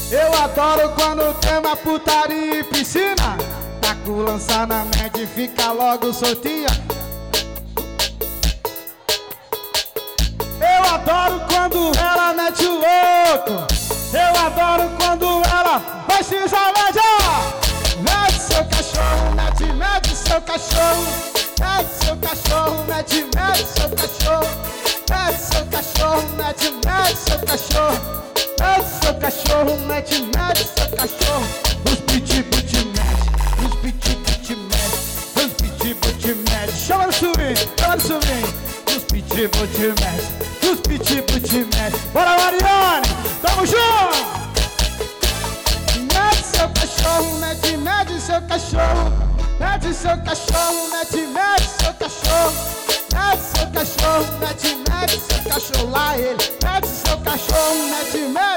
Eu adoro quando tem uma putaria e piscina. Taco lançar na média e fica logo soltinha. Eu adoro quando ela mete o louco. Eu adoro quando ela vai se zalanjar. Mete seu cachorro, mete seu cachorro. Mete seu cachorro, mete seu cachorro. Mete seu cachorro, mete seu cachorro. Mete seu cachorro, mete seu cachorro. Os pitbull te mete, os pitbull te mete, os pitbull te mete. Chama no swing, chama no swing. Os pitbull te mete, os pitbull te mete. Bora, Mariane, tamo junto! Mete seu cachorro, mete seu cachorro. Mete seu cachorro, mete seu cachorro. Mete seu cachorro, mete seu cachorro. Lá ele, mete seu cachorro, mete, vai!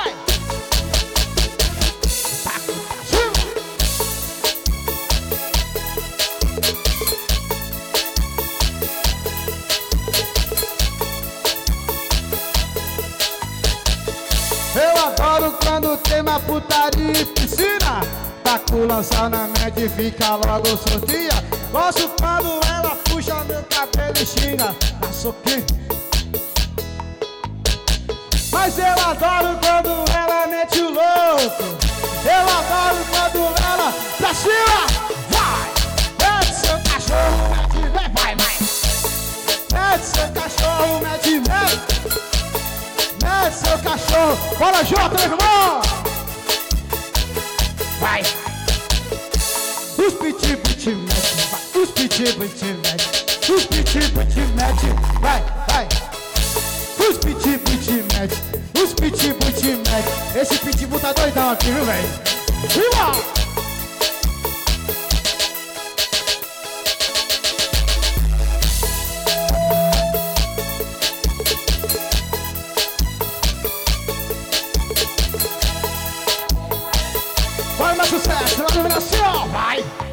Eu adoro quando tem uma putaria e piscina. Taco lançar na média e fica logo soltinha. Gosto quando ela puxa meu cabelo e xinga. Dá soquinho. Mas eu adoro quando ela mete o louco. Eu adoro quando ela pra cima. Vai! Mete seu cachorro, mete, vai! Mete seu cachorro, mete. Mete seu cachorro. Bora junto, meu irmão! Vai! Os pitbull te mete, vai! Os pitbull te mete, os pitbull te mete, vai! Os pitbull te mete, os pitbull te mete. Esse pitbull tá doidão aqui, viu, velho? Viva! Vai mais sucesso, na numeração, vai!